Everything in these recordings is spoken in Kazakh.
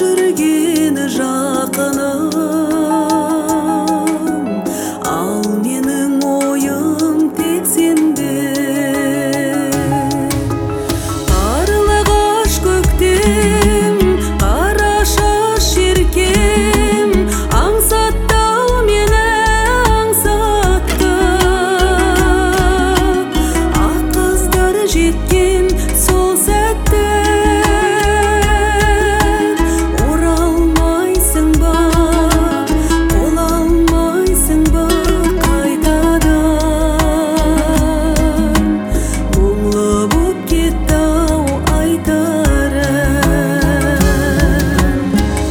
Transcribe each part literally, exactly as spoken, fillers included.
жүрген жақыным, ал менің ойым тек сенде. Қарлығаш көктем, қара шаш еркем, аңсаттау мені аңсатты. Ақ қыздар жеткен сол сәтте оралмайсың ба, бола алмайсың ба қайтадан. Мұңлы боп кетті-ау айтарым.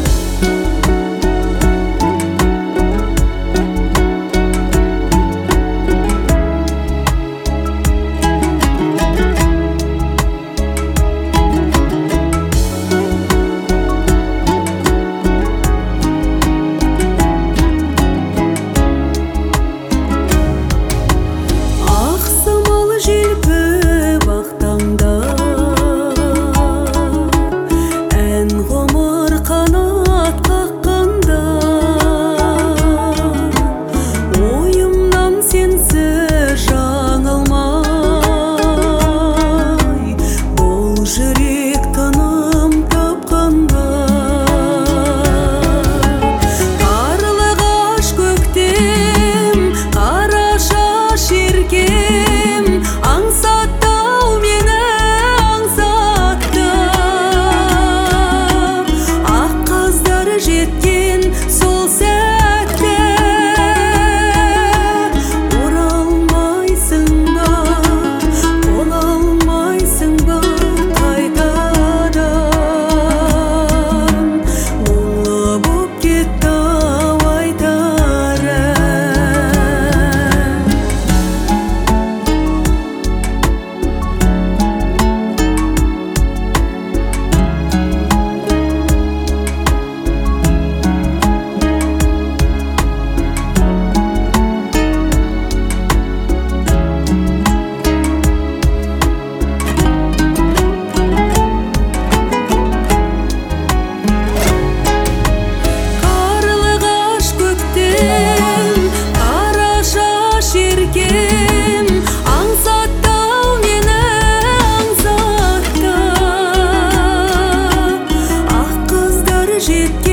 Ақ самал желпіп ақ таңда, ән ғұмыр қанат қаққанда, ойымнан сенсіз жаңылмай, бұл жүрек тыным тапқанда. Қарлығаш көктем, қара шаш еркем, аңсаттау мені аңсатты. Ақ қыздар жеткен сол сәтте оралмайсың ба, бола алмайсың ба қайтадан. Мұңлы боп кетті-ау айтарым. Қарлығаш көктем, қара шаш еркем, аңсаттау мені аңсатты. Ақ қыздар жеткен